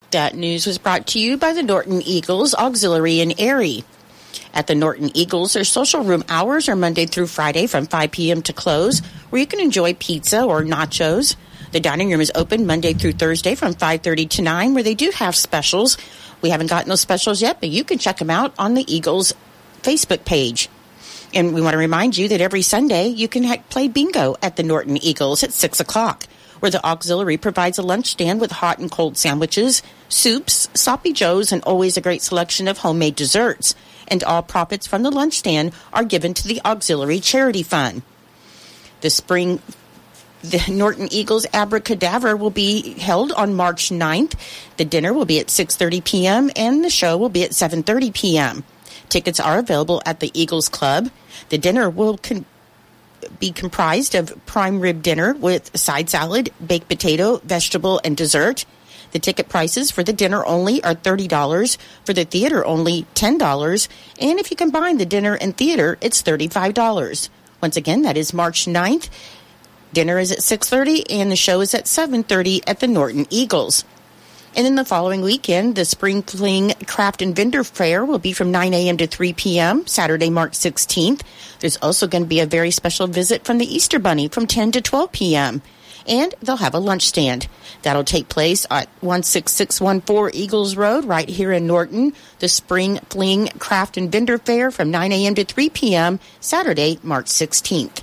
That news was brought to you by the Norton Eagles Auxiliary in Erie. At the Norton Eagles, their social room hours are Monday through Friday from 5 p.m. to close, where you can enjoy pizza or nachos. The dining room is open Monday through Thursday from 5:30 to 9, where they do have specials. We haven't gotten those specials yet, but you can check them out on the Eagles Facebook page. And we want to remind you that every Sunday you can play bingo at the Norton Eagles at 6 o'clock, where the auxiliary provides a lunch stand with hot and cold sandwiches, soups, sloppy joes, and always a great selection of homemade desserts. And all profits from the lunch stand are given to the Auxiliary Charity Fund. The Norton Eagles Abracadabra will be held on March 9th. The dinner will be at 6:30 p.m. and the show will be at 7:30 p.m. Tickets are available at the Eagles Club. The dinner will be comprised of prime rib dinner with side salad, baked potato, vegetable, and dessert. The ticket prices for the dinner only are $30, for the theater only $10, and if you combine the dinner and theater, it's $35. Once again, that is March 9th. Dinner is at 6:30, and the show is at 7:30 at the Norton Eagles. And then the following weekend, the Spring Fling Craft and Vendor Fair will be from 9 a.m. to 3 p.m., Saturday, March 16th. There's also going to be a very special visit from the Easter Bunny from 10 to 12 p.m., and they'll have a lunch stand. That'll take place at 16614 Eagles Road right here in Norton. The Spring Fling Craft and Vendor Fair from 9 a.m. to 3 p.m., Saturday, March 16th.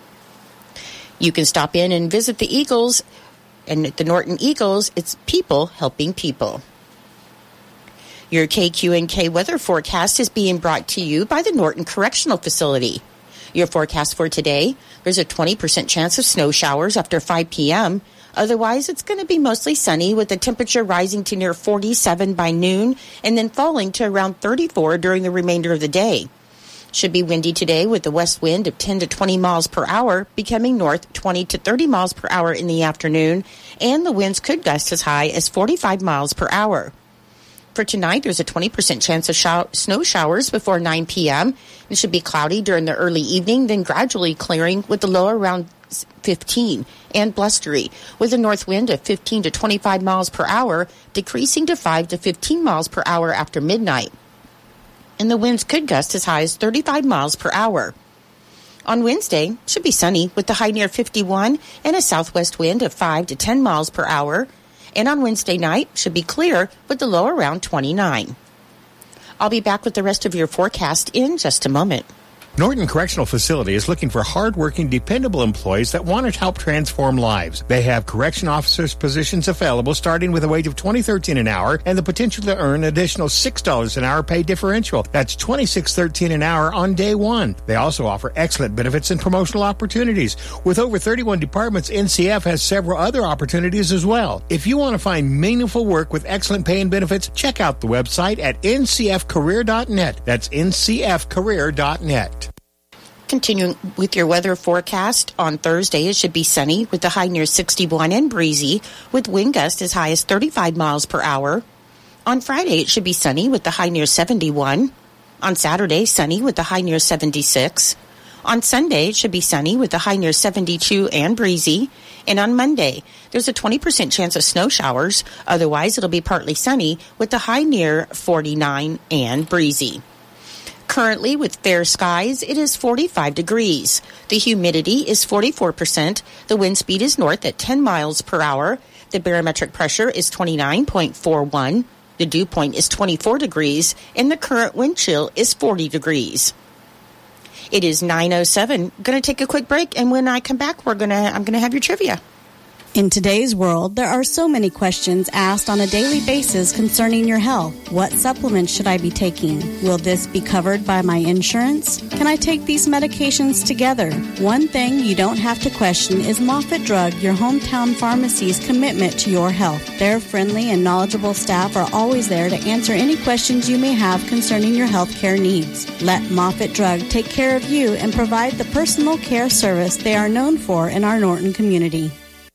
You can stop in and visit the Eagles, and at the Norton Eagles, it's people helping people. Your KQNK weather forecast is being brought to you by the Norton Correctional Facility. Your forecast for today, there's a 20% chance of snow showers after 5 p.m. Otherwise, it's going to be mostly sunny with the temperature rising to near 47 by noon and then falling to around 34 during the remainder of the day. Should be windy today with the west wind of 10 to 20 miles per hour, becoming north 20 to 30 miles per hour in the afternoon, and the winds could gust as high as 45 miles per hour. For tonight, there's a 20% chance of snow showers before 9 p.m. It should be cloudy during the early evening, then gradually clearing with the low around 15 and blustery, with a north wind of 15 to 25 miles per hour, decreasing to 5 to 15 miles per hour after midnight. And the winds could gust as high as 35 miles per hour. On Wednesday, it should be sunny with the high near 51 and a southwest wind of 5 to 10 miles per hour. And on Wednesday night, should be clear with the low around 29. I'll be back with the rest of your forecast in just a moment. Norton Correctional Facility is looking for hard-working, dependable employees that want to help transform lives. They have correction officers positions available starting with a wage of $20.13 an hour and the potential to earn an additional $6 an hour pay differential. That's $26.13 an hour on day one. They also offer excellent benefits and promotional opportunities. With over 31 departments, NCF has several other opportunities as well. If you want to find meaningful work with excellent pay and benefits, check out the website at ncfcareer.net. That's ncfcareer.net. Continuing with your weather forecast, on Thursday it should be sunny with the high near 61 and breezy with wind gusts as high as 35 miles per hour. On Friday it should be sunny with the high near 71. On Saturday, sunny with the high near 76. On Sunday it should be sunny with the high near 72 and breezy. And on Monday there's a 20% chance of snow showers. Otherwise it'll be partly sunny with the high near 49 and breezy. Currently, with fair skies, it is 45 degrees. The humidity is 44%. The wind speed is north at 10 miles per hour. The barometric pressure is 29.41. The dew point is 24 degrees, and the current wind chill is 40 degrees. It is 9:07. Going to take a quick break, and when I come back, I'm going to have your trivia. In today's world, there are so many questions asked on a daily basis concerning your health. What supplements should I be taking? Will this be covered by my insurance? Can I take these medications together? One thing you don't have to question is Moffitt Drug, your hometown pharmacy's commitment to your health. Their friendly and knowledgeable staff are always there to answer any questions you may have concerning your health care needs. Let Moffitt Drug take care of you and provide the personal care service they are known for in our Norton community.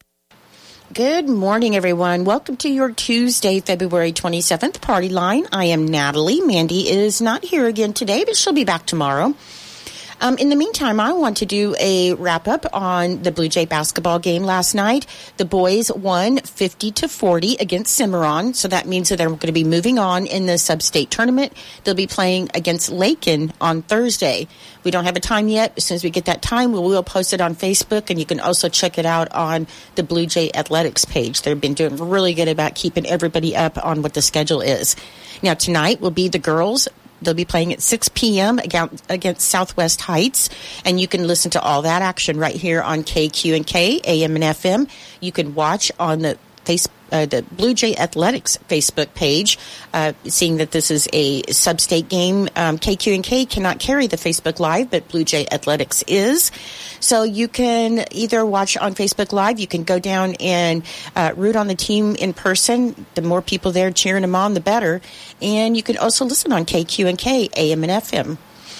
Good morning, everyone. Welcome to your Tuesday, February 27th party line. I am Natalie. Mandy is not here again today, but she'll be back tomorrow. In the meantime, I want to do a wrap-up on the Blue Jay basketball game last night. The boys won 50-40 against Cimarron, so that means that they're going to be moving on in the sub-state tournament. They'll be playing against Lakin on Thursday. We don't have a time yet. As soon as we get that time, we will post it on Facebook, and you can also check it out on the Blue Jay Athletics page. They've been doing really good about keeping everybody up on what the schedule is. Now, tonight will be the girls. They'll be playing at 6 p.m. against Southwest Heights, and you can listen to all that action right here on KQ&K, AM and FM. You can watch on the Blue Jay Athletics Facebook page, seeing that this is a sub-state game. KQ&K cannot carry the Facebook Live, but Blue Jay Athletics is. So you can either watch on Facebook Live, you can go down and root on the team in person. The more people there cheering them on, the better. And you can also listen on KQ&K, AM and FM.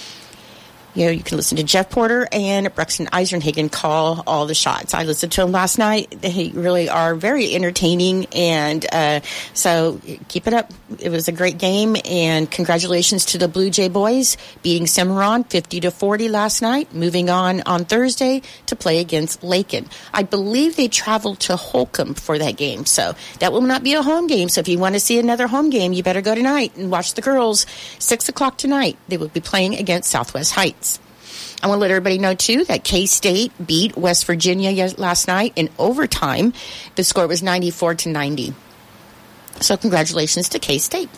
You can listen to Jeff Porter and Braxton Eisenhagen call all the shots. I listened to them last night. They really are very entertaining, and so keep it up. It was a great game, and congratulations to the Blue Jay boys beating Cimarron 50-40 last night, moving on Thursday to play against Lakin. I believe they traveled to Holcomb for that game, so that will not be a home game. So if you want to see another home game, you better go tonight and watch the girls. 6 o'clock tonight, they will be playing against Southwest Heights. I want to let everybody know, too, that K-State beat West Virginia last night in overtime. The score was 94-90. So congratulations to K-State.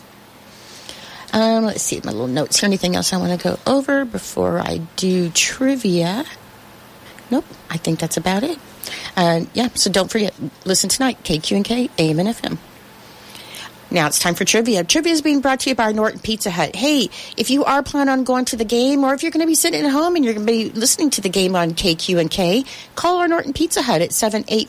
Let's see my little notes here. Anything else I want to go over before I do trivia? Nope, I think that's about it. So don't forget, listen tonight, KQ&K, AM and FM. Now it's time for trivia. Trivia is being brought to you by Norton Pizza Hut. Hey, if you are planning on going to the game, or if you're going to be sitting at home and you're going to be listening to the game on KQ&K, call our Norton Pizza Hut at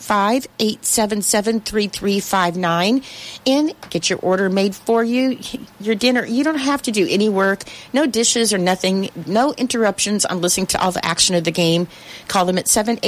785-877-3359 and get your order made for you. Your dinner, you don't have to do any work, no dishes or nothing, no interruptions on listening to all the action of the game. Call them at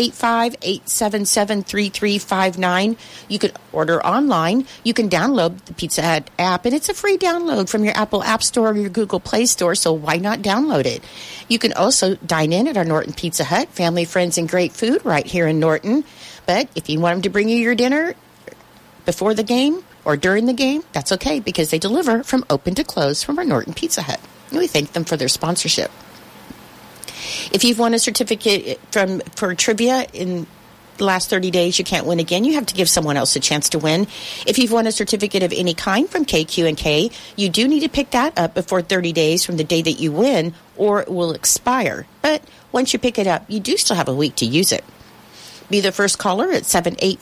785-877-3359. You can order online. You can download the Pizza Hut app, and it's a free download from your Apple App Store or your Google Play Store, so why not download it? You can also dine in at our Norton Pizza Hut, family, friends, and great food right here in Norton. But if you want them to bring you your dinner before the game or during the game, that's okay, because they deliver from open to close from our Norton Pizza Hut. And we thank them for their sponsorship. If you've won a certificate for trivia in the last 30 days, you can't win again. You have to give someone else a chance to win. If you've won a certificate of any kind from KQ&K, you do need to pick that up before 30 days from the day that you win, or it will expire. But once you pick it up, you do still have a week to use it. Be the first caller at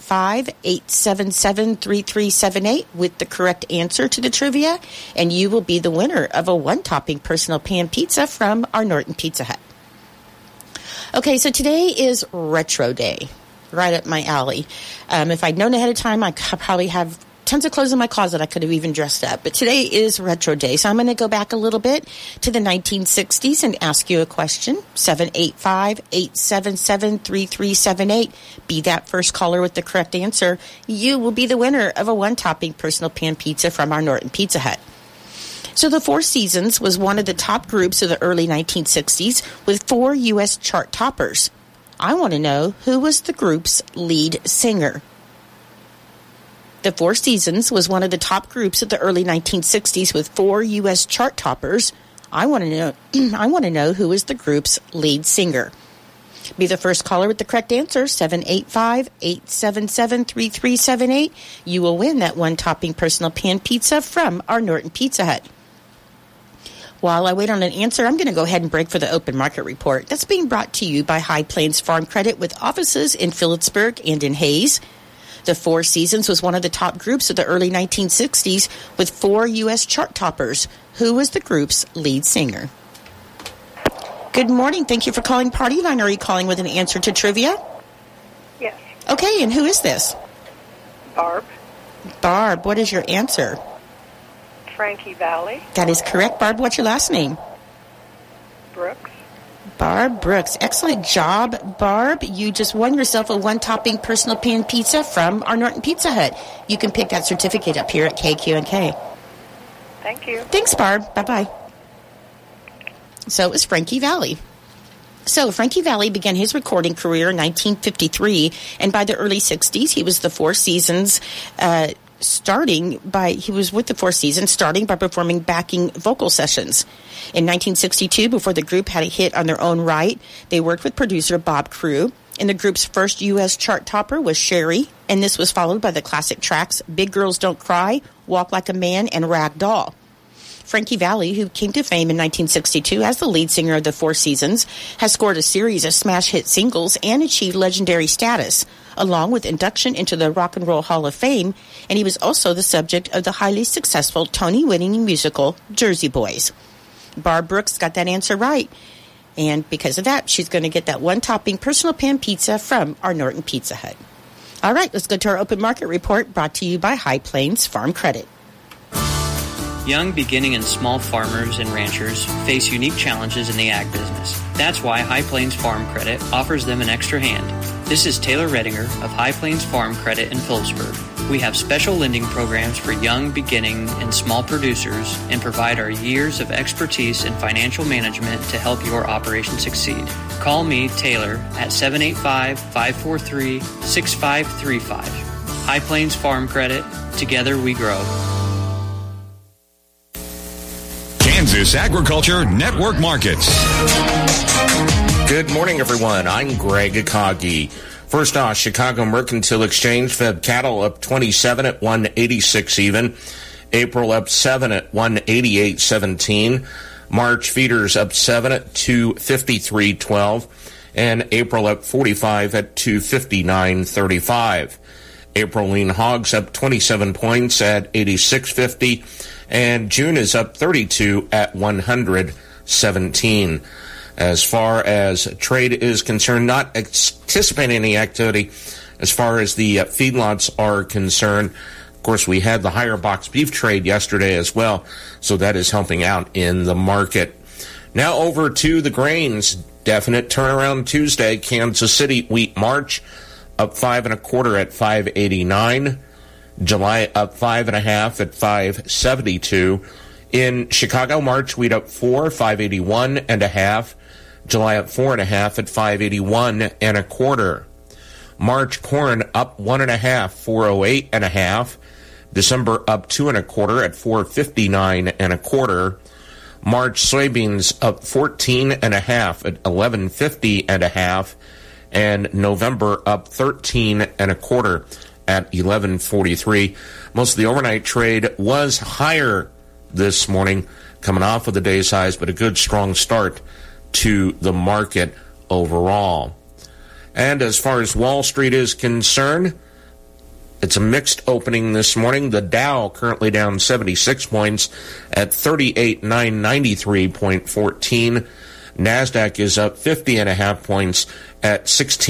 785-877-3378 with the correct answer to the trivia, and you will be the winner of a one-topping personal pan pizza from our Norton Pizza Hut. Okay, so today is Retro Day. Right up my alley. If I'd known ahead of time, I could probably have tons of clothes in my closet I could have even dressed up. But today is Retro Day, so I'm going to go back a little bit to the 1960s and ask you a question. 785-877-3378. Be that first caller with the correct answer. You will be the winner of a one-topping personal pan pizza from our Norton Pizza Hut. So the Four Seasons was one of the top groups of the early 1960s with 4 U.S. chart toppers. I want to know, who was the group's lead singer? The Four Seasons was one of the top groups of the early 1960s with 4 U.S. chart toppers. I want to know who was the group's lead singer. Be the first caller with the correct answer, 785-877-3378. You will win that one-topping personal pan pizza from our Norton Pizza Hut. While I wait on an answer, I'm going to go ahead and break for the open market report. That's being brought to you by High Plains Farm Credit with offices in Phillipsburg and in Hayes. The Four Seasons was one of the top groups of the early 1960s with 4 U.S. chart toppers. Who was the group's lead singer? Good morning. Thank you for calling Party Line. Are you calling with an answer to trivia? Yes. Okay, and who is this? Barb. Barb, what is your answer? Frankie Valli. That is correct. Barb, what's your last name? Brooks. Barb Brooks. Excellent job, Barb. You just won yourself a one-topping personal pan pizza from our Norton Pizza Hut. You can pick that certificate up here at KQ&K. Thank you. Thanks, Barb. Bye-bye. So it was Frankie Valli. So Frankie Valli began his recording career in 1953, and by the early 60s, he was the Four Seasons, starting by performing backing vocal sessions. In 1962, before the group had a hit on their own right, they worked with producer Bob Crew. And the group's first U.S. chart topper was Sherry, and this was followed by the classic tracks Big Girls Don't Cry, Walk Like a Man, and Rag Doll. Frankie Valli, who came to fame in 1962 as the lead singer of the Four Seasons, has scored a series of smash hit singles and achieved legendary status, along with induction into the Rock and Roll Hall of Fame, and he was also the subject of the highly successful Tony-winning musical Jersey Boys. Barb Brooks got that answer right, and because of that, she's going to get that one-topping personal pan pizza from our Norton Pizza Hut. All right, let's go to our open market report brought to you by High Plains Farm Credit. Young, beginning, and small farmers and ranchers face unique challenges in the ag business. That's why High Plains Farm Credit offers them an extra hand. This is Taylor Redinger of High Plains Farm Credit in Phillipsburg. We have special lending programs for young, beginning, and small producers and provide our years of expertise in financial management to help your operation succeed. Call me, Taylor, at 785-543-6535. High Plains Farm Credit. Together we grow. Kansas Agriculture Network Markets. Good morning, everyone. I'm Greg Akagi. First off, Chicago Mercantile Exchange fed cattle up 27 at 186 even. April up 7 at 188.17. March feeders up 7 at 253.12. And April up 45 at 259.35. April lean hogs up 27 points at 86.50. And June is up 32 at 117. As far as trade is concerned, not anticipating any activity as far as the feedlots are concerned. Of course, we had the higher box beef trade yesterday as well, so that is helping out in the market. Now over to the grains. Definite turnaround Tuesday. Kansas City wheat March up 5 1/4 at 5.89. July up 5 1/2 at 5.72. In Chicago, March wheat up 4, 5.81 1/2. July up 4 1/2 at 5.81 1/4. March corn up 1 1/2, 4.08 1/2. December up 2 1/4 at 4.59 1/4. March soybeans up 14 1/2 at 11.50 1/2. And November up 13 1/4 at 11.43. Most of the overnight trade was higher this morning, coming off of the day's highs, but a good strong start to the market overall. And as far as Wall Street is concerned, it's a mixed opening this morning. The Dow currently down 76 points at 38,993.14. NASDAQ is up 50 1/2 points at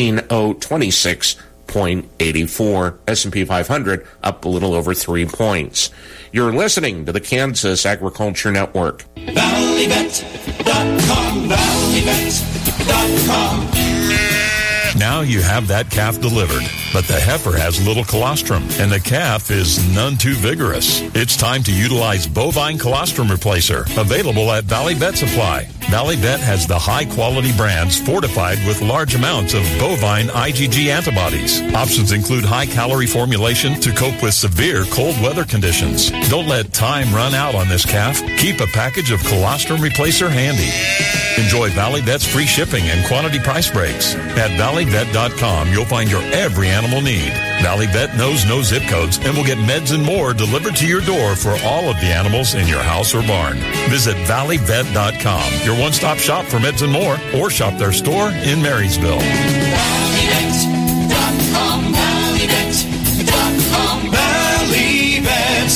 16,026.84. S&P 500 up a little over 3 points. You're listening to the Kansas Agriculture Network. ValleyBet.com, ValleyBet.com. Now you have that calf delivered, but the heifer has little colostrum, and the calf is none too vigorous. It's time to utilize bovine colostrum replacer, available at Valley Vet Supply. Valley Vet has the high-quality brands fortified with large amounts of bovine IgG antibodies. Options include high-calorie formulation to cope with severe cold weather conditions. Don't let time run out on this calf. Keep a package of colostrum replacer handy. Enjoy Valley Vet's free shipping and quantity price breaks. At ValleyVet.com, you'll find your every animal need. Valley Vet knows no zip codes and will get meds and more delivered to your door for all of the animals in your house or barn. Visit ValleyVet.com, your one-stop shop for meds and more, or shop their store in Marysville. ValleyVet.com, ValleyVet.com, Valley Vet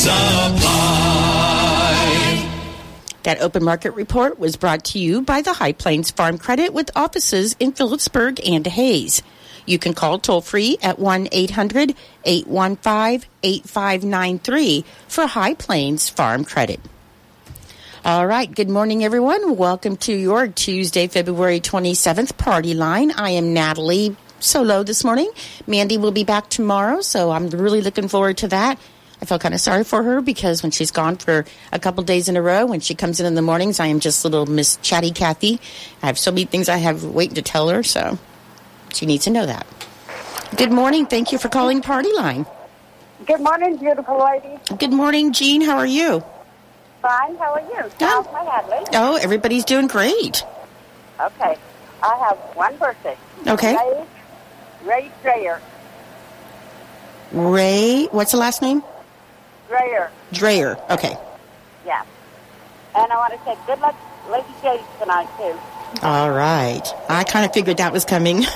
Supply. That open market report was brought to you by the High Plains Farm Credit with offices in Phillipsburg and Hayes. You can call toll-free at 1-800-815-8593 for High Plains Farm Credit. All right. Good morning, everyone. Welcome to your Tuesday, February 27th party line. I am Natalie solo this morning. Mandy will be back tomorrow, so I'm really looking forward to that. I feel kind of sorry for her because when she's gone for a couple days in a row, when she comes in the mornings, I am just little Miss Chatty Cathy. I have so many things I have waiting to tell her, so she needs to know that. Good morning. Thank you for calling Party Line. Good morning, beautiful lady. Good morning, Jean. How are you? Fine. How are you? How's my Hadley? Oh, everybody's doing great. Okay. I have one birthday. Okay. Ray Dreyer. Ray, what's the last name? Dreyer. Okay. Yeah. And I want to say good luck, Lady J, tonight, too. All right. I kind of figured that was coming.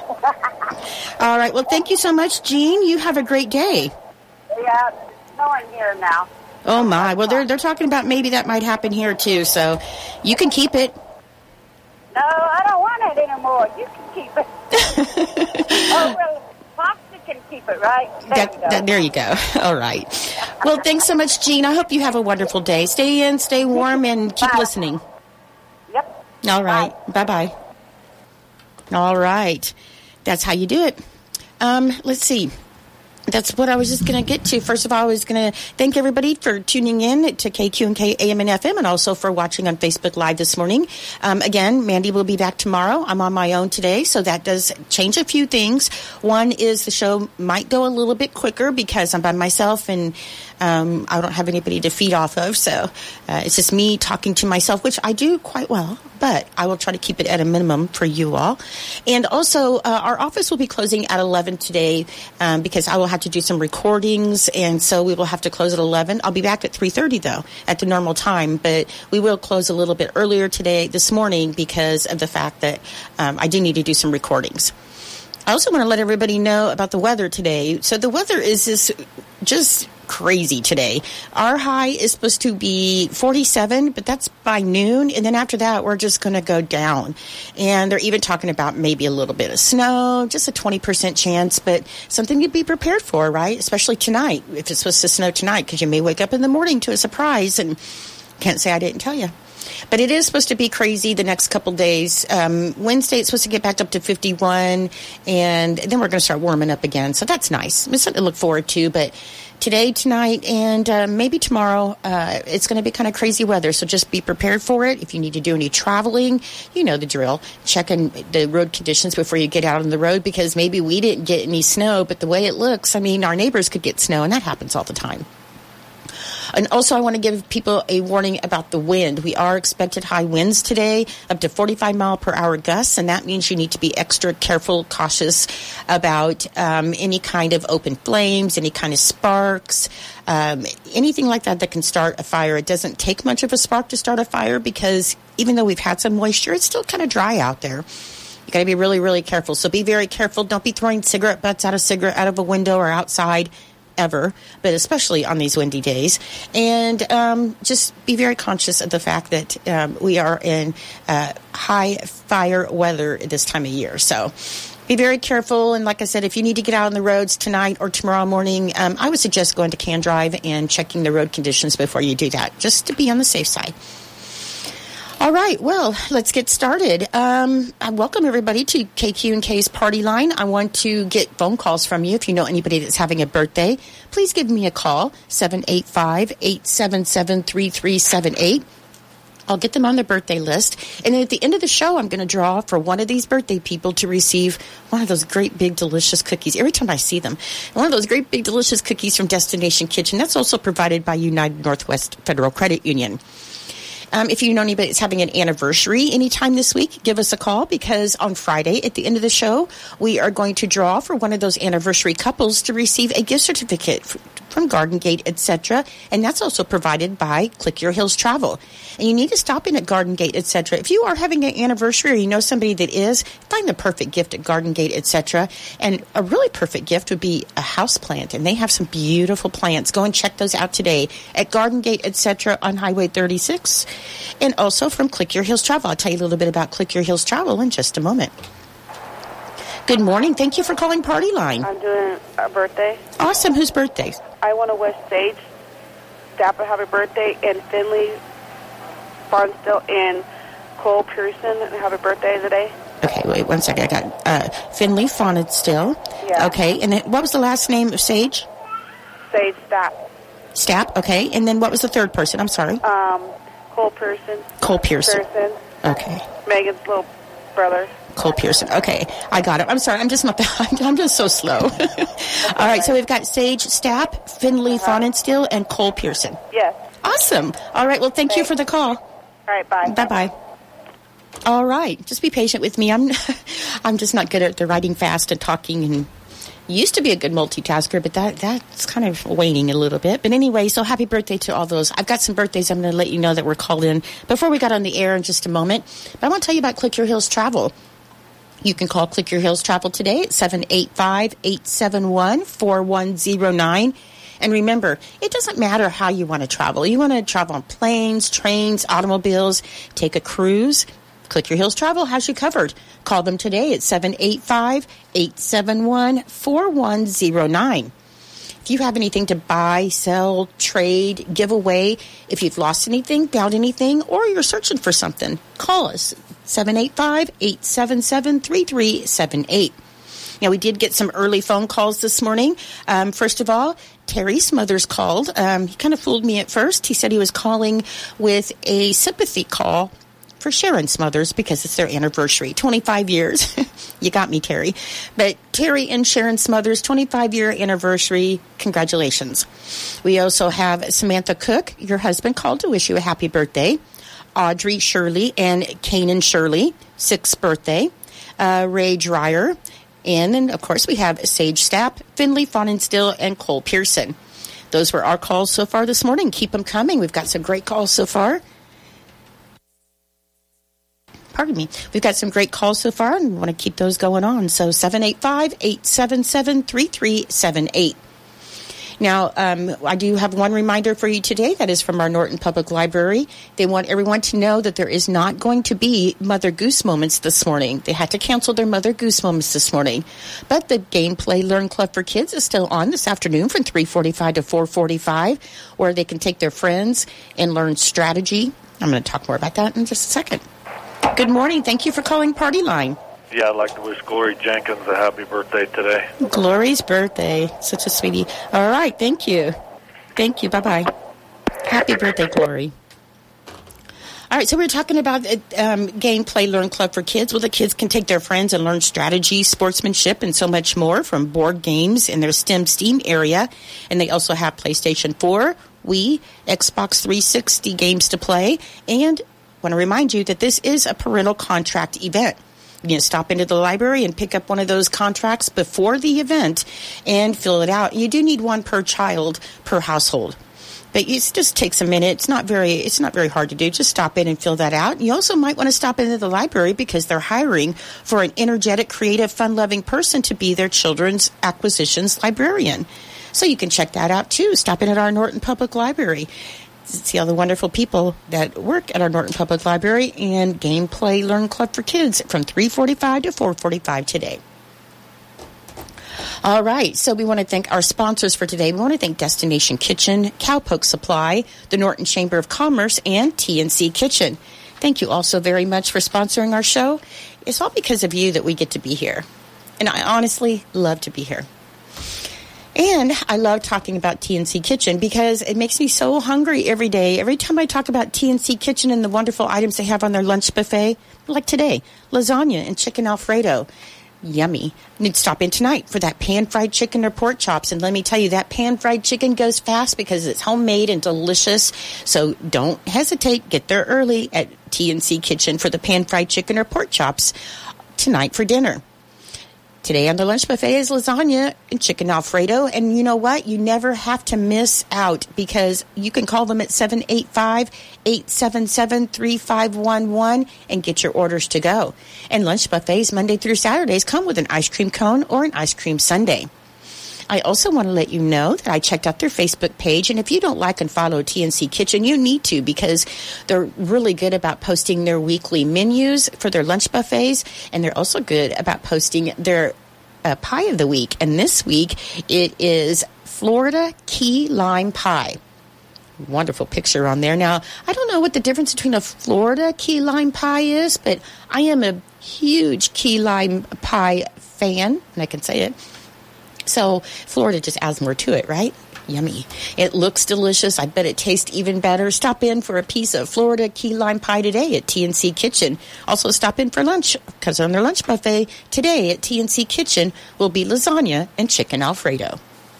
All right. Well, thank you so much, Jean. You have a great day. Yeah, it's snowing here now. Oh, my. Well, they're talking about maybe that might happen here, too, so you can keep it. No, I don't want it anymore. You can keep it. Oh, well, Foxy can keep it, right? There you go. All right. Well, thanks so much, Jean. I hope you have a wonderful day. Stay in, stay warm, and keep listening. Yep. All right. Bye-bye. All right. That's how you do it. Let's see. That's what I was just going to get to. First of all, I was going to thank everybody for tuning in to KQ&K AM and FM and also for watching on Facebook Live this morning. Again, Mandy will be back tomorrow. I'm on my own today, so that does change a few things. One is the show might go a little bit quicker because I'm by myself and I don't have anybody to feed off of, so it's just me talking to myself, which I do quite well, but I will try to keep it at a minimum for you all. And also, our office will be closing at 11 today because I will have to do some recordings, and so we will have to close at 11. I'll be back at 3:30, though, at the normal time, but we will close a little bit earlier this morning, because of the fact that I do need to do some recordings. I also want to let everybody know about the weather today. So the weather is just crazy today. Our high is supposed to be 47, but that's by noon. And then after that, we're just going to go down. And they're even talking about maybe a little bit of snow, just a 20% chance, but something to be prepared for, right? Especially tonight, if it's supposed to snow tonight, because you may wake up in the morning to a surprise and can't say I didn't tell you. But it is supposed to be crazy the next couple days. Wednesday, it's supposed to get back up to 51, and then we're going to start warming up again. So that's nice. It's something to look forward to. But today, tonight, and maybe tomorrow, it's going to be kind of crazy weather. So just be prepared for it. If you need to do any traveling, you know the drill. Check in the road conditions before you get out on the road, because maybe we didn't get any snow, but the way it looks, I mean, our neighbors could get snow, and that happens all the time. And also, I want to give people a warning about the wind. We are expected high winds today, up to 45-mile-per-hour gusts, and that means you need to be extra careful, cautious about any kind of open flames, any kind of sparks, anything like that can start a fire. It doesn't take much of a spark to start a fire, because even though we've had some moisture, it's still kind of dry out there. You got to be really, really careful. So be very careful. Don't be throwing cigarette butts out of a window or outside ever, but especially on these windy days. And just be very conscious of the fact that we are in high fire weather this time of year. So be very careful. And like I said, if you need to get out on the roads tonight or tomorrow morning, I would suggest going to Can Drive and checking the road conditions before you do that, just to be on the safe side. All right, well, let's get started. I welcome everybody to KQ&K's Party Line. I want to get phone calls from you. If you know anybody that's having a birthday, please give me a call, 785-877-3378. I'll get them on the birthday list. And then at the end of the show, I'm going to draw for one of these birthday people to receive one of those great, big, delicious cookies. Every time I see them, one of those great, big, delicious cookies from Destination Kitchen. That's also provided by United Northwest Federal Credit Union. If you know anybody that's having an anniversary anytime this week, give us a call, because on Friday at the end of the show, we are going to draw for one of those anniversary couples to receive a gift certificate from Garden Gate, etc. And that's also provided by Click Your Hills Travel. And you need to stop in at Garden Gate, etc. If you are having an anniversary or you know somebody that is, find the perfect gift at Garden Gate, etc. And a really perfect gift would be a house plant. And they have some beautiful plants. Go and check those out today at Garden Gate, etc. on Highway 36. And also from Click Your Hills Travel. I'll tell you a little bit about Click Your Hills Travel in just a moment. Good morning. Thank you for calling Party Line. I'm doing a birthday. Awesome. Whose birthday? I want to wish Sage Dapper happy birthday, and Finley Farnstill and Cole Pearson have a birthday today. Okay, wait 1 second. I got Finley Farnstill. Yeah. Okay, and then what was the last name of Sage? Sage Stapp, okay. And then what was the third person? I'm sorry. Cole Pearson. Cole Pearson. Okay. Megan's little brother. Cole Pearson. Okay, I got it. I'm sorry. I'm just not that. I'm just so slow. All right. So we've got Sage Stapp, Finley Fonenstiel, and Cole Pearson. Yes. Awesome. All right. Well, thank you for the call. All right. Bye. Bye. All right. Just be patient with me. I'm just not good at the writing fast and talking, and used to be a good multitasker, but that's kind of waning a little bit. But anyway, so happy birthday to all those. I've got some birthdays I'm going to let you know that were called in before we got on the air in just a moment. But I want to tell you about Click Your Heels Travel. You can call Click Your Heels Travel today at 785-871-4109. And remember, it doesn't matter how you want to travel. You want to travel on planes, trains, automobiles, take a cruise. Click Your Heels Travel has you covered. Call them today at 785-871-4109. If you have anything to buy, sell, trade, give away, if you've lost anything, found anything, or you're searching for something, call us. 785-877-3378. Now, we did get some early phone calls this morning. First of all, Terry Smothers called. He kind of fooled me at first. He said he was calling with a sympathy call for Sharon Smothers because it's their anniversary, 25 years. You got me, Terry. But Terry and Sharon Smothers, 25-year anniversary. Congratulations. We also have Samantha Cook, your husband, called to wish you a happy birthday. Audrey Shirley and Kanan Shirley, 6th birthday. Ray Dreyer. And then, of course, we have Sage Stapp, Finley Fonenstiel, and Cole Pearson. Those were our calls so far this morning. Keep them coming. We've got some great calls so far. Pardon me. We've got some great calls so far, and we want to keep those going on. So 785-877-3378. Now, I do have one reminder for you today. That is from our Norton Public Library. They want everyone to know that there is not going to be Mother Goose Moments this morning. They had to cancel their Mother Goose Moments this morning. But the Game Play Learn Club for Kids is still on this afternoon from 3:45 to 4:45, where they can take their friends and learn strategy. I'm going to talk more about that in just a second. Good morning. Thank you for calling Party Line. Yeah, I'd like to wish Glory Jenkins a happy birthday today. Glory's birthday. Such a sweetie. All right. Thank you. Thank you. Bye-bye. Happy birthday, Glory. All right. So we're talking about Game Play Learn Club for Kids. Well, the kids can take their friends and learn strategy, sportsmanship, and so much more from board games in their STEAM area. And they also have PlayStation 4, Wii, Xbox 360 games to play. And I want to remind you that this is a parental contract event. You can stop into the library and pick up one of those contracts before the event and fill it out. You do need one per child per household. But it just takes a minute. It's not very hard to do. Just stop in and fill that out. You also might want to stop into the library because they're hiring for an energetic, creative, fun-loving person to be their children's acquisitions librarian. So you can check that out too. Stop in at our Norton Public Library. See all the wonderful people that work at our Norton Public Library and Game Play Learn Club for Kids from 3:45 to 4:45 today. All right, so we want to thank our sponsors for today. We want to thank Destination Kitchen, Cowpoke Supply, the Norton Chamber of Commerce, and TNC Kitchen. Thank you also very much for sponsoring our show. It's all because of you that we get to be here. And I honestly love to be here. And I love talking about TNC Kitchen because it makes me so hungry every day. Every time I talk about TNC Kitchen and the wonderful items they have on their lunch buffet, like today, lasagna and chicken Alfredo. Yummy. You need to stop in tonight for that pan-fried chicken or pork chops. And let me tell you, that pan-fried chicken goes fast because it's homemade and delicious. So don't hesitate. Get there early at TNC Kitchen for the pan-fried chicken or pork chops tonight for dinner. Today on the lunch buffet is lasagna and chicken Alfredo. And you know what? You never have to miss out because you can call them at 785-877-3511 and get your orders to go. And lunch buffets Monday through Saturdays come with an ice cream cone or an ice cream sundae. I also want to let you know that I checked out their Facebook page, and if you don't like and follow TNC Kitchen, you need to because they're really good about posting their weekly menus for their lunch buffets, and they're also good about posting their pie of the week. And this week, it is Florida Key Lime Pie. Wonderful picture on there. Now, I don't know what the difference between a Florida Key Lime Pie is, but I am a huge Key Lime Pie fan, and I can say it. So Florida just adds more to it, right? Yummy. It looks delicious. I bet it tastes even better. Stop in for a piece of Florida key lime pie today at TNC Kitchen. Also stop in for lunch, because on their lunch buffet today at TNC Kitchen will be lasagna and chicken Alfredo.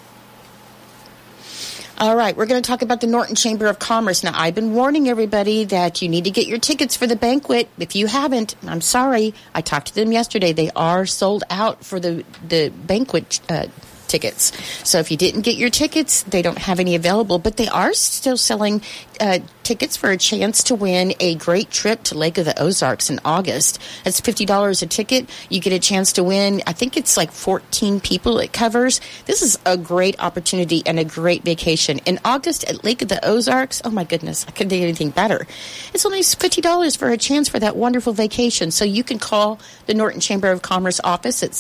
All right, we're going to talk about the Norton Chamber of Commerce. Now, I've been warning everybody that you need to get your tickets for the banquet. If you haven't, I'm sorry. I talked to them yesterday. They are sold out for the banquet tickets. So if you didn't get your tickets, they don't have any available, but they are still selling tickets for a chance to win a great trip to Lake of the Ozarks in August. That's $50 a ticket. You get a chance to win, I think it's like 14 people it covers. This is a great opportunity and a great vacation. In August at Lake of the Ozarks, oh my goodness, I couldn't think of anything better. It's only $50 for a chance for that wonderful vacation. So you can call the Norton Chamber of Commerce office at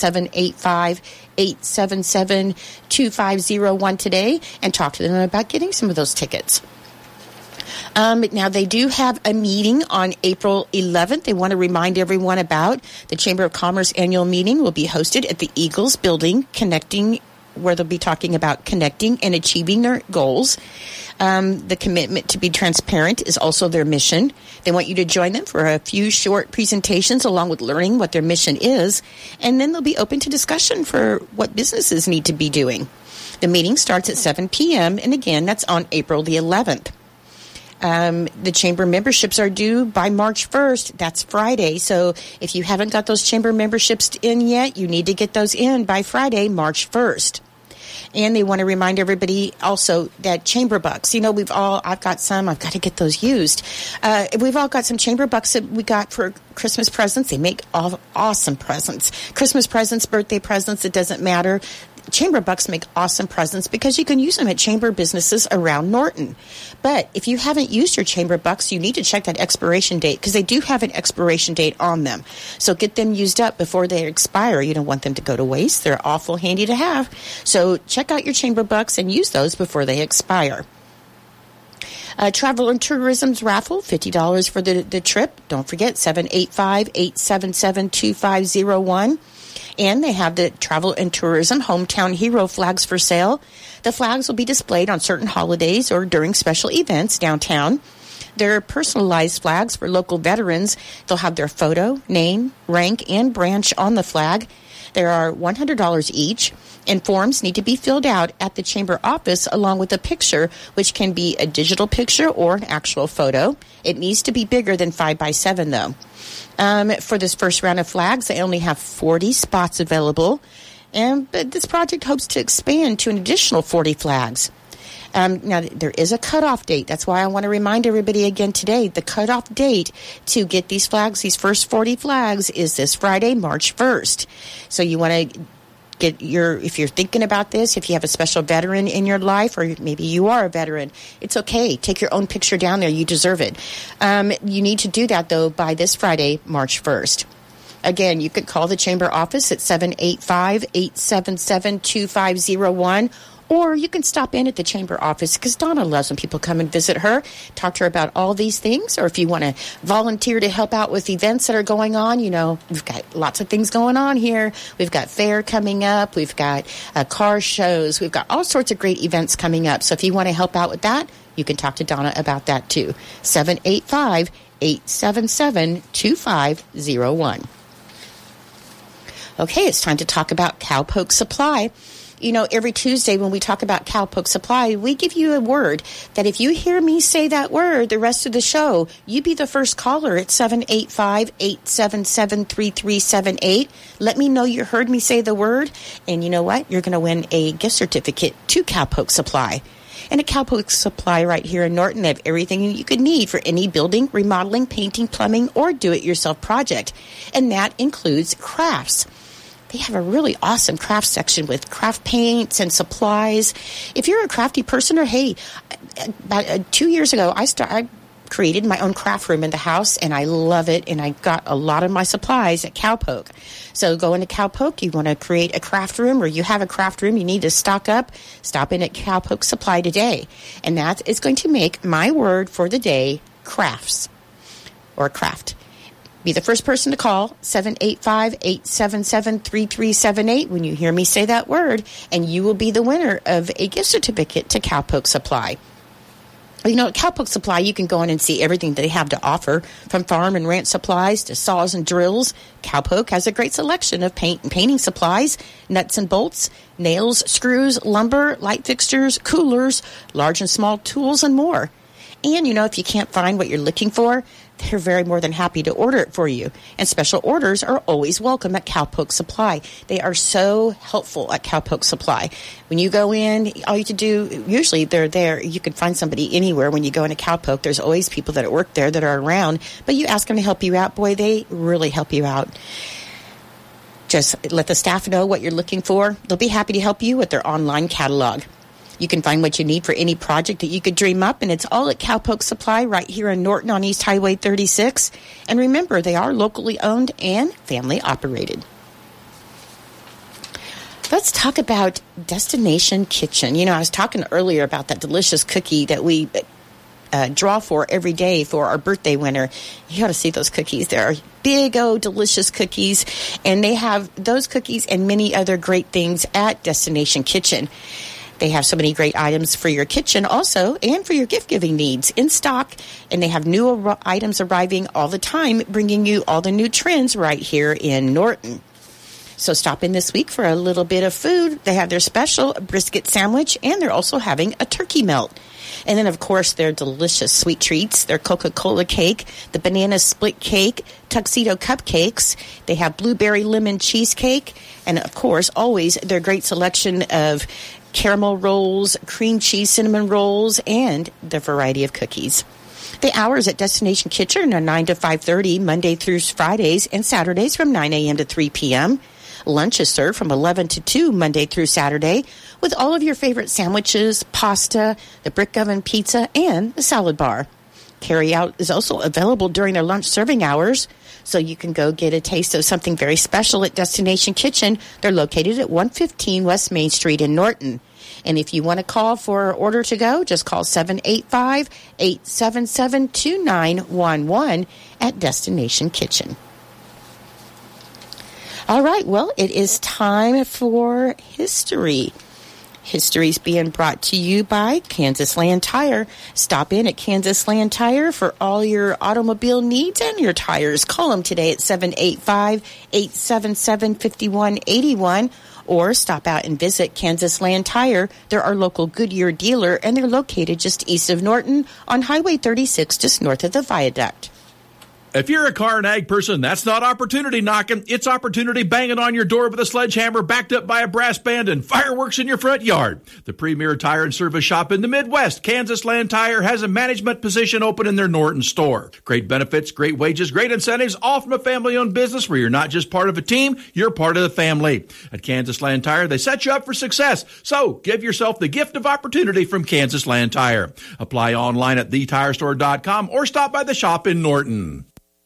785-877-2501 today and talk to them about getting some of those tickets. Now, they do have a meeting on April 11th. They want to remind everyone about the Chamber of Commerce annual meeting will be hosted at the Eagles Building, where they'll be talking about connecting and achieving their goals. The commitment to be transparent is also their mission. They want you to join them for a few short presentations along with learning what their mission is, and then they'll be open to discussion for what businesses need to be doing. The meeting starts at 7 p.m., and again, that's on April the 11th. The chamber memberships are due by March 1st. That's Friday. So if you haven't got those chamber memberships in yet, you need to get those in by Friday, March 1st. And they want to remind everybody also that chamber bucks. You know, I've got some. I've got to get those used. We've all got some chamber bucks that we got for Christmas presents. They make awesome presents. Christmas presents, birthday presents, it doesn't matter. Chamber bucks make awesome presents because you can use them at chamber businesses around Norton. But if you haven't used your chamber bucks, you need to check that expiration date because they do have an expiration date on them. So get them used up before they expire. You don't want them to go to waste. They're awful handy to have. So check out your chamber bucks and use those before they expire. Travel and Tourism's raffle, $50 for the trip. Don't forget, 785-877-2501. And they have the Travel and Tourism Hometown Hero flags for sale. The flags will be displayed on certain holidays or during special events downtown. They're personalized flags for local veterans. They'll have their photo, name, rank, and branch on the flag. There are $100 each, and forms need to be filled out at the chamber office along with a picture, which can be a digital picture or an actual photo. It needs to be bigger than 5x7, though. For this first round of flags, they only have 40 spots available, but this project hopes to expand to an additional 40 flags. Now, there is a cutoff date. That's why I want to remind everybody again today. The cutoff date to get these flags, these first 40 flags, is this Friday, March 1st. So you want to if you're thinking about this, if you have a special veteran in your life, or maybe you are a veteran, it's okay. Take your own picture down there. You deserve it. You need to do that, though, by this Friday, March 1st. Again, you could call the chamber office at 785-877-2501, or you can stop in at the chamber office because Donna loves when people come and visit her, talk to her about all these things. Or if you want to volunteer to help out with events that are going on, you know, we've got lots of things going on here. We've got fair coming up. We've got car shows. We've got all sorts of great events coming up. So if you want to help out with that, you can talk to Donna about that too. 785-877-2501. Okay, it's time to talk about Cowpoke Supply. You know, every Tuesday when we talk about Cowpoke Supply, we give you a word that if you hear me say that word the rest of the show, you be the first caller at 785-877-3378. Let me know you heard me say the word, and you know what? You're going to win a gift certificate to Cowpoke Supply. And at Cowpoke Supply right here in Norton, they have everything you could need for any building, remodeling, painting, plumbing, or do-it-yourself project. And that includes crafts. They have a really awesome craft section with craft paints and supplies. If you're a crafty person, or hey, about 2 years ago, I created my own craft room in the house, and I love it, and I got a lot of my supplies at Cowpoke. So go into Cowpoke, you want to create a craft room, or you have a craft room you need to stock up, stop in at Cowpoke Supply today. And that is going to make my word for the day crafts, or craft. Be the first person to call, 785-877-3378, when you hear me say that word, and you will be the winner of a gift certificate to Cowpoke Supply. You know, at Cowpoke Supply, you can go in and see everything they have to offer, from farm and ranch supplies to saws and drills. Cowpoke has a great selection of paint and painting supplies, nuts and bolts, nails, screws, lumber, light fixtures, coolers, large and small tools, and more. And, you know, if you can't find what you're looking for, they're very more than happy to order it for you. And special orders are always welcome at Cowpoke Supply. They are so helpful at Cowpoke Supply. When you go in, all you have to do, usually they're there. You can find somebody anywhere when you go into Cowpoke. There's always people that work there that are around. But you ask them to help you out. Boy, they really help you out. Just let the staff know what you're looking for. They'll be happy to help you with their online catalog. You can find what you need for any project that you could dream up, and it's all at Cowpoke Supply right here in Norton on East Highway 36. And remember, they are locally owned and family operated. Let's talk about Destination Kitchen. You know, I was talking earlier about that delicious cookie that we draw for every day for our birthday winner. You got to see those cookies. They're big, delicious cookies, and they have those cookies and many other great things at Destination Kitchen. They have so many great items for your kitchen also, and for your gift-giving needs in stock. And they have new items arriving all the time, bringing you all the new trends right here in Norton. So stop in this week for a little bit of food. They have their special brisket sandwich, and they're also having a turkey melt. And then, of course, their delicious sweet treats, their Coca-Cola cake, the banana split cake, tuxedo cupcakes. They have blueberry lemon cheesecake, and, of course, always their great selection of caramel rolls, cream cheese cinnamon rolls, and the variety of cookies. The hours at Destination Kitchen are 9 to 5:30, Monday through Fridays, and Saturdays from 9 a.m. to 3 p.m. Lunch is served from 11 to 2, Monday through Saturday, with all of your favorite sandwiches, pasta, the brick oven pizza, and the salad bar. Carry-out is also available during their lunch serving hours, so you can go get a taste of something very special at Destination Kitchen. They're located at 115 West Main Street in Norton. And if you want to call for an order to go, just call 785-877-2911 at Destination Kitchen. All right, well, it is time for history. History's being brought to you by Kansas Land Tire. Stop in at Kansas Land Tire for all your automobile needs and your tires. Call them today at 785-877-5181, or stop out and visit Kansas Land Tire. They're our local Goodyear dealer, and they're located just east of Norton on Highway 36, just north of the viaduct. If you're a car and ag person, that's not opportunity knocking. It's opportunity banging on your door with a sledgehammer backed up by a brass band and fireworks in your front yard. The premier tire and service shop in the Midwest, Kansas Land Tire, has a management position open in their Norton store. Great benefits, great wages, great incentives, all from a family-owned business where you're not just part of a team, you're part of the family. At Kansas Land Tire, they set you up for success. So give yourself the gift of opportunity from Kansas Land Tire. Apply online at thetirestore.com or stop by the shop in Norton.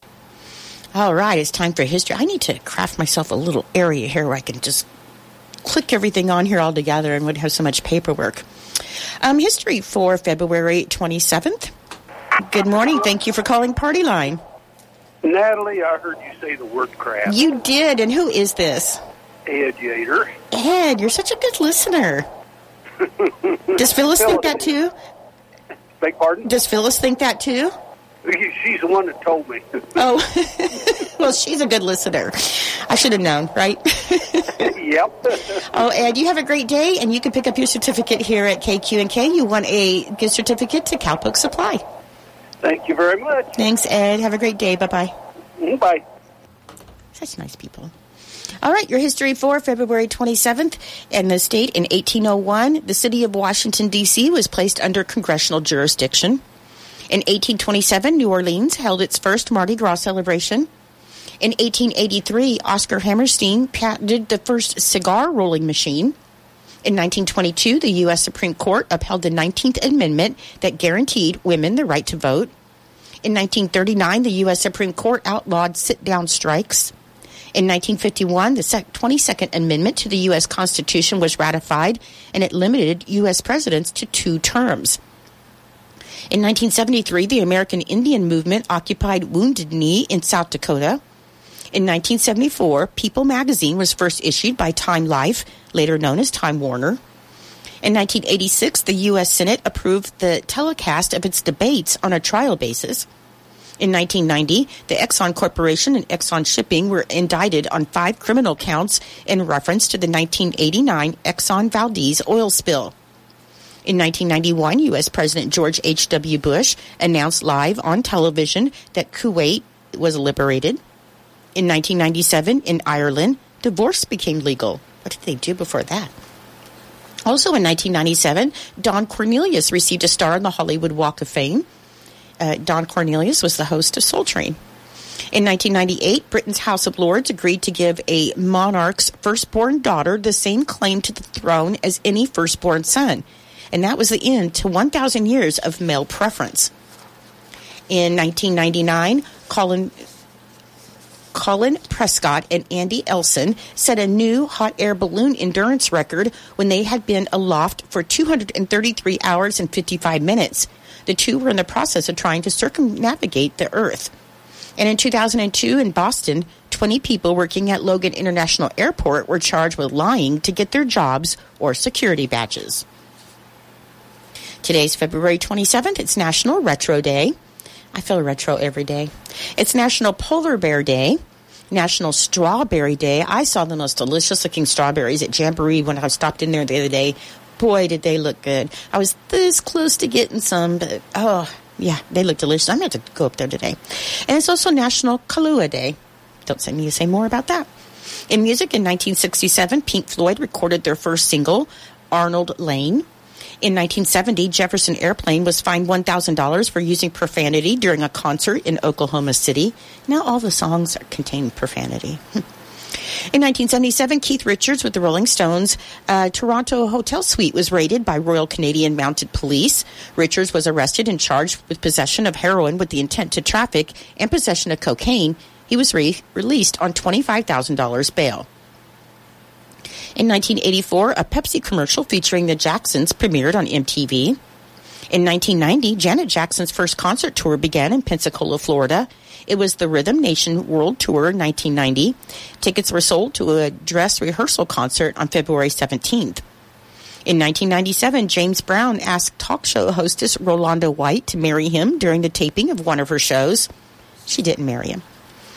All right, it's time for history. I need to craft myself a little area here where I can just click everything on here all together and wouldn't have so much paperwork. History for February 27th. Good morning. Thank you for calling Party Line. Natalie, I heard you say the word crap. You did, and who is this? Ed Yater. Ed, you're such a good listener. Does Phyllis think that too? Beg pardon? Does Phyllis think that too? She's the one that told me. Oh, well, she's a good listener. I should have known, right? Yep. Oh, Ed, you have a great day, and you can pick up your certificate here at KQ&K. You won a gift certificate to Cowpoke Supply. Thank you very much. Thanks, Ed. Have a great day. Bye-bye. Bye. Such nice people. All right, your history for February 27th. In the state, in 1801, the city of Washington, D.C. was placed under congressional jurisdiction. In 1827, New Orleans held its first Mardi Gras celebration. In 1883, Oscar Hammerstein patented the first cigar rolling machine. In 1922, the U.S. Supreme Court upheld the 19th Amendment that guaranteed women the right to vote. In 1939, the U.S. Supreme Court outlawed sit-down strikes. In 1951, the 22nd Amendment to the U.S. Constitution was ratified, and it limited U.S. presidents to 2 terms. In 1973, the American Indian Movement occupied Wounded Knee in South Dakota. In 1974, People magazine was first issued by Time Life, later known as Time Warner. In 1986, the U.S. Senate approved the telecast of its debates on a trial basis. In 1990, the Exxon Corporation and Exxon Shipping were indicted on 5 criminal counts in reference to the 1989 Exxon Valdez oil spill. In 1991, U.S. President George H.W. Bush announced live on television that Kuwait was liberated. In 1997, in Ireland, divorce became legal. What did they do before that? Also in 1997, Don Cornelius received a star on the Hollywood Walk of Fame. Don Cornelius was the host of Soul Train. In 1998, Britain's House of Lords agreed to give a monarch's firstborn daughter the same claim to the throne as any firstborn son. And that was the end to 1,000 years of male preference. In 1999, Colin Prescott and Andy Elson set a new hot air balloon endurance record when they had been aloft for 233 hours and 55 minutes. The two were in the process of trying to circumnavigate the Earth. And in 2002 in Boston, 20 people working at Logan International Airport were charged with lying to get their jobs or security badges. Today's February 27th. It's National Retro Day. I feel retro every day. It's National Polar Bear Day, National Strawberry Day. I saw the most delicious-looking strawberries at Jamboree when I stopped in there the other day. Boy, did they look good. I was this close to getting some, but, oh, yeah, they look delicious. I'm going to have to go up there today. And it's also National Kahlua Day. Don't send me to say more about that. In music, in 1967, Pink Floyd recorded their first single, Arnold Lane. In 1970, Jefferson Airplane was fined $1,000 for using profanity during a concert in Oklahoma City. Now all the songs contain profanity. In 1977, Keith Richards with the Rolling Stones' Toronto hotel suite was raided by Royal Canadian Mounted Police. Richards was arrested and charged with possession of heroin with the intent to traffic and possession of cocaine. He was released on $25,000 bail. In 1984, a Pepsi commercial featuring the Jacksons premiered on MTV. In 1990, Janet Jackson's first concert tour began in Pensacola, Florida. It was the Rhythm Nation World Tour in 1990. Tickets were sold to a dress rehearsal concert on February 17th. In 1997, James Brown asked talk show hostess Rolanda White to marry him during the taping of one of her shows. She didn't marry him.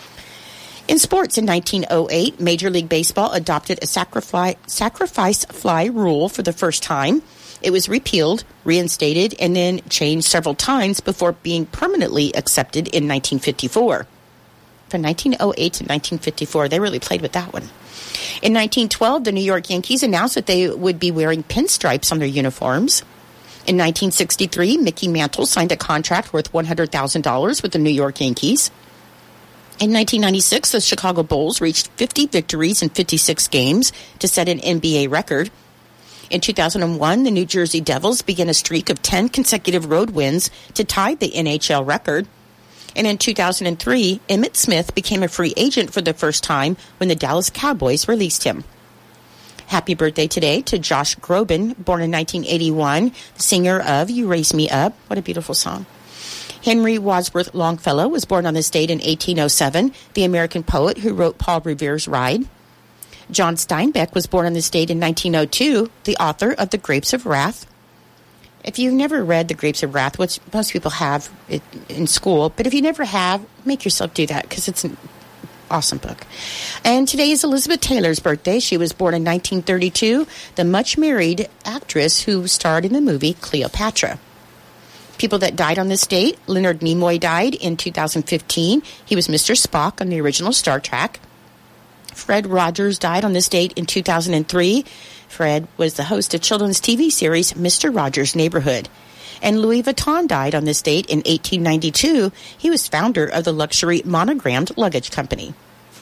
In sports, in 1908, Major League Baseball adopted a sacrifice fly rule for the first time. It was repealed, reinstated, and then changed several times before being permanently accepted in 1954. From 1908 to 1954, they really played with that one. In 1912, the New York Yankees announced that they would be wearing pinstripes on their uniforms. In 1963, Mickey Mantle signed a contract worth $100,000 with the New York Yankees. In 1996, the Chicago Bulls reached 50 victories in 56 games to set an NBA record. In 2001, the New Jersey Devils began a streak of 10 consecutive road wins to tie the NHL record. And in 2003, Emmitt Smith became a free agent for the first time when the Dallas Cowboys released him. Happy birthday today to Josh Groban, born in 1981, the singer of You Raise Me Up. What a beautiful song. Henry Wadsworth Longfellow was born on this date in 1807, the American poet who wrote Paul Revere's Ride. John Steinbeck was born on this date in 1902, the author of The Grapes of Wrath. If you've never read The Grapes of Wrath, which most people have it in school, but if you never have, make yourself do that because it's an awesome book. And today is Elizabeth Taylor's birthday. She was born in 1932, the much-married actress who starred in the movie Cleopatra. People that died on this date, Leonard Nimoy died in 2015. He was Mr. Spock on the original Star Trek. Fred Rogers died on this date in 2003. Fred was the host of children's TV series Mr. Rogers' Neighborhood. And Louis Vuitton died on this date in 1892. He was founder of the luxury monogrammed luggage company.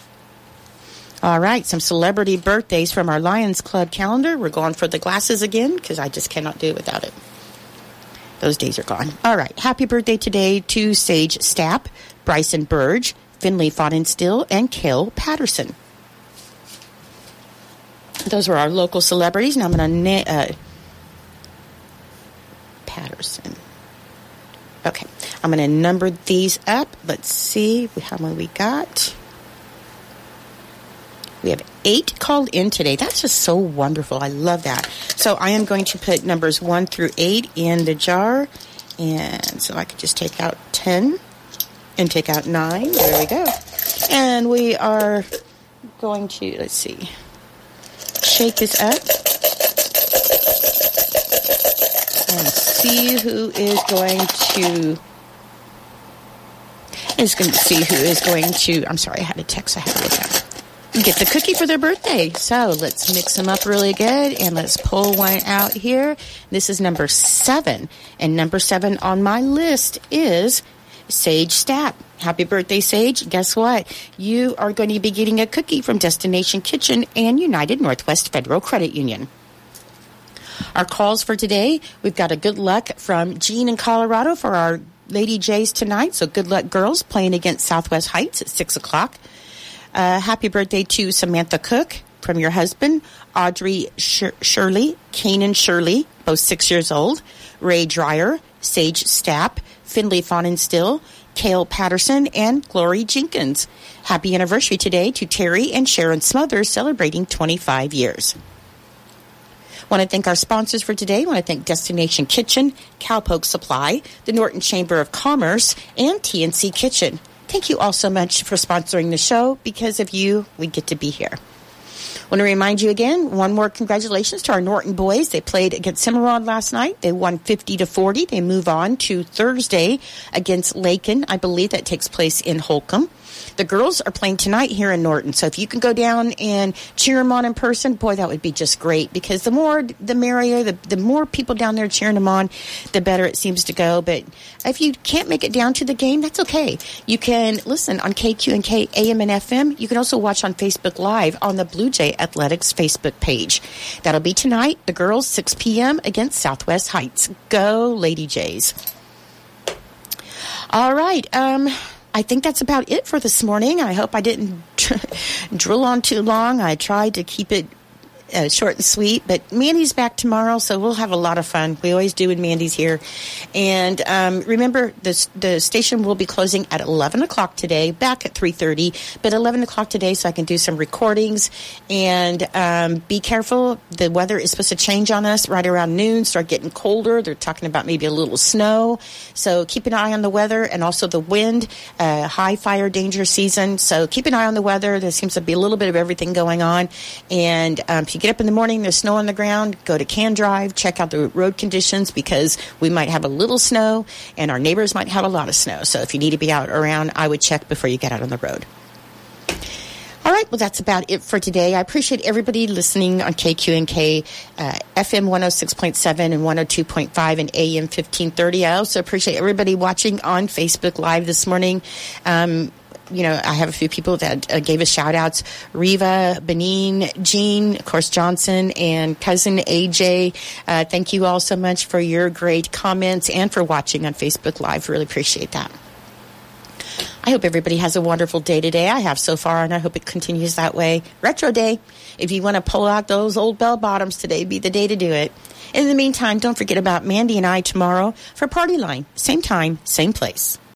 All right, some celebrity birthdays from our Lions Club calendar. We're going for the glasses again because I just cannot do it without it. Those days are gone. All right. Happy birthday today to Sage Stapp, Bryson Burge, Finley Fodden-Still, and Cale Patterson. Those were our local celebrities. Now I'm going to... Patterson. Okay, I'm going to number these up. Let's see how many we got. We have 8 called in today. That's just so wonderful. I love that. So I am going to put numbers 1 through 8 in the jar. And so I could just take out 10 and take out 9. There we go. And we are going to, let's see, shake this up and see who is going to, I'm sorry, I had a text I had to look at. Get the cookie for their birthday. So let's mix them up really good, and let's pull one out here. This is number 7, and number 7 on my list is Sage Stapp. Happy birthday, Sage. Guess what? You are going to be getting a cookie from Destination Kitchen and United Northwest Federal Credit Union. Our calls for today, we've got a good luck from Jean in Colorado for our Lady Jays tonight. So good luck, girls, playing against Southwest Heights at 6 o'clock. Happy birthday to Samantha Cook from your husband, Audrey Shirley, Kanan Shirley, both 6 years old, Ray Dreyer, Sage Stapp, Finley Fawnenstill, Cale Patterson, and Glory Jenkins. Happy anniversary today to Terry and Sharon Smothers, celebrating 25 years. Want to thank our sponsors for today. Want to thank Destination Kitchen, Cowpoke Supply, the Norton Chamber of Commerce, and TNC Kitchen. Thank you all so much for sponsoring the show. Because of you, we get to be here. Want to remind you again, one more congratulations to our Norton boys. They played against Cimarron last night. They won 50-40. They move on to Thursday against Lakin. I believe that takes place in Holcomb. The girls are playing tonight here in Norton. So if you can go down and cheer them on in person, boy, that would be just great. Because the more, the merrier. The more people down there cheering them on, the better it seems to go. But if you can't make it down to the game, that's okay. You can listen on KQ&K AM and FM. You can also watch on Facebook Live on the Blue Jay Athletics Facebook page. That'll be tonight. The girls, 6 p.m. against Southwest Heights. Go Lady Jays. All right. I think that's about it for this morning. I hope I didn't drill on too long. I tried to keep it short and sweet, but Mandy's back tomorrow, so we'll have a lot of fun. We always do when Mandy's here. And remember, the station will be closing at 11 o'clock today, back at 3:30, but 11 o'clock today so I can do some recordings. And be careful. The weather is supposed to change on us right around noon, start getting colder. They're talking about maybe a little snow. So keep an eye on the weather and also the wind, high fire danger season. So keep an eye on the weather. There seems to be a little bit of everything going on. And if you get up in the morning, there's snow on the ground, go to Can Drive, check out the road conditions because we might have a little snow and our neighbors might have a lot of snow. So if you need to be out around, I would check before you get out on the road. All right, well, that's about it for today. I appreciate everybody listening on KQ&K, FM 106.7 and 102.5 and AM 1530. I also appreciate everybody watching on Facebook Live this morning. You know, I have a few people that gave us shout-outs. Reva, Benin, Jean, of course, Johnson, and cousin AJ. Thank you all so much for your great comments and for watching on Facebook Live. Really appreciate that. I hope everybody has a wonderful day today. I have so far, and I hope it continues that way. Retro Day. If you want to pull out those old bell bottoms today, be the day to do it. In the meantime, don't forget about Mandy and I tomorrow for Party Line. Same time, same place.